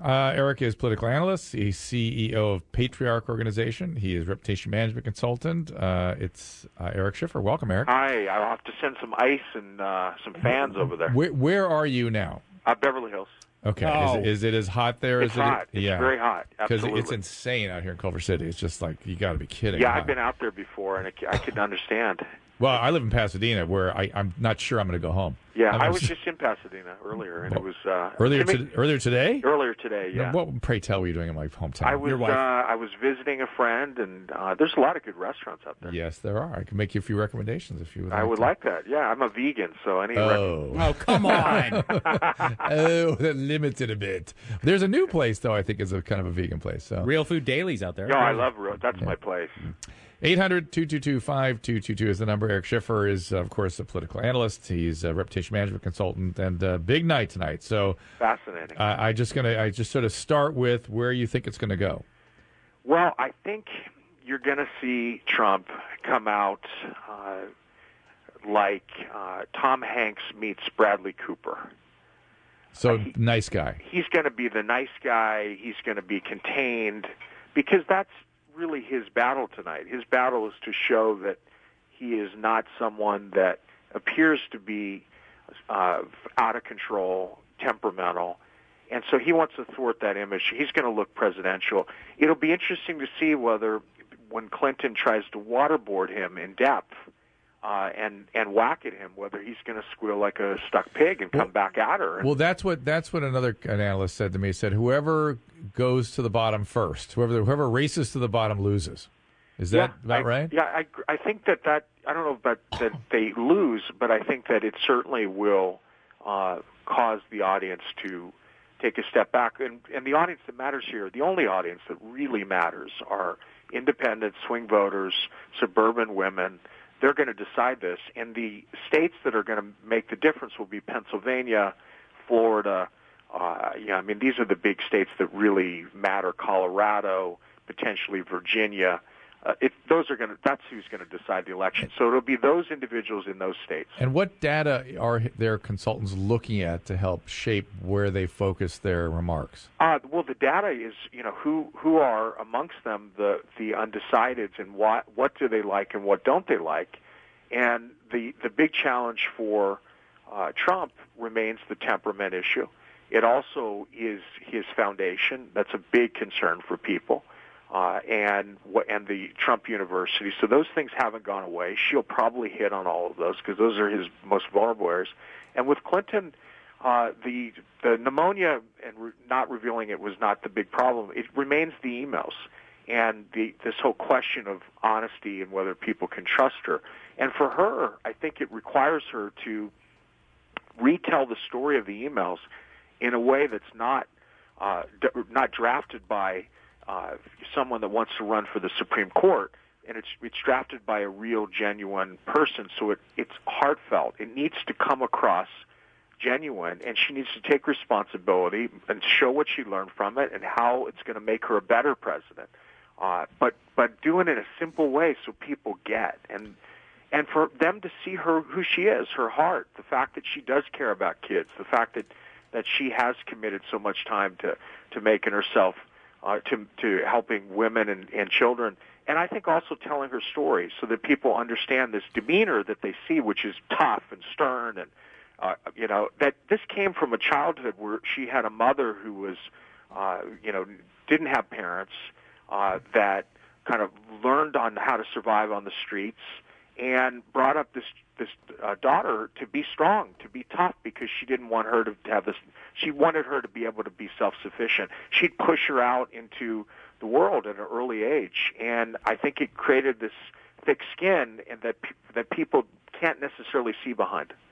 Eric is political analyst. He's CEO of Patriarch Organization. He is reputation management consultant. It's Eric Schiffer. Welcome, Eric. Hi. I'll have to send some ice and some fans over there. Where are you now? Beverly Hills. Okay. Oh. Is it as hot there? It's hot. It's very hot. Because Absolutely. it's insane out here in Culver City. It's just like, you got to be kidding. Yeah, I've been out there before, and I can understand. Well, I live in Pasadena, where I'm not sure I'm going to go home. Yeah, I was just in Pasadena earlier, and it was earlier today. Earlier today, yeah. What, pray tell, were you doing in my hometown? I was visiting a friend, and there's a lot of good restaurants out there. Yes, there are. I can make you a few recommendations if you would. I would like that. Yeah, I'm a vegan, so any. Oh, come on! Oh, limited a bit. There's a new place though. I think is a kind of a vegan place. So. Real Food Dailies out there. No, I love that's my place. 800-222-5222 is the number. Eric Schiffer is, of course, a political analyst. He's a reputation management consultant, and big night tonight. So fascinating. I just sort of start with where you think it's going to go. Well, I think you're going to see Trump come out like Tom Hanks meets Bradley Cooper. So nice guy. He's going to be the nice guy. He's going to be contained because that's really his battle tonight. His battle is to show that he is not someone that appears to be out of control, temperamental, and so he wants to thwart that image. He's going to look presidential. It'll be interesting to see whether, when Clinton tries to waterboard him in depth and whack at him, whether he's going to squeal like a stuck pig and come back at her. Well, that's what an analyst said to me. He said, whoever goes to the bottom first, whoever races to the bottom loses. Is that about right? Yeah, I think that I don't know about that they lose, but I think that it certainly will cause the audience to take a step back. And the audience that matters here, the only audience that really matters, are independent swing voters, suburban women. They're going to decide this, and the states that are going to make the difference will be Pennsylvania, Florida. These are the big states that really matter. Colorado, potentially Virginia. That's who's going to decide the election. So it'll be those individuals in those states. And what data are their consultants looking at to help shape where they focus their remarks? Well, the data is, who are amongst them the undecideds, and what do they like and what don't they like. And the big challenge for Trump remains the temperament issue. It also is his foundation. That's a big concern for people. And the Trump University. So those things haven't gone away. She'll probably hit on all of those because those are his most vulnerable areas. And with Clinton, the pneumonia and not revealing it was not the big problem. It remains the emails and this whole question of honesty and whether people can trust her. And for her, I think it requires her to retell the story of the emails in a way that's not drafted by someone that wants to run for the Supreme Court, and it's drafted by a real, genuine person, so it's heartfelt. It needs to come across genuine, and she needs to take responsibility and show what she learned from it and how it's going to make her a better president. But doing it in a simple way so people get, and for them to see her who she is, her heart, the fact that she does care about kids, the fact that she has committed so much time to making herself to helping women and children, and I think also telling her story so that people understand this demeanor that they see, which is tough and stern, and that this came from a childhood where she had a mother who was, didn't have parents, that kind of learned on how to survive on the streets, and brought up this daughter to be strong, to be tough, because she didn't want her to have this. She wanted her to be able to be self-sufficient. She'd push her out into the world at an early age, and I think it created this thick skin and that people can't necessarily see behind.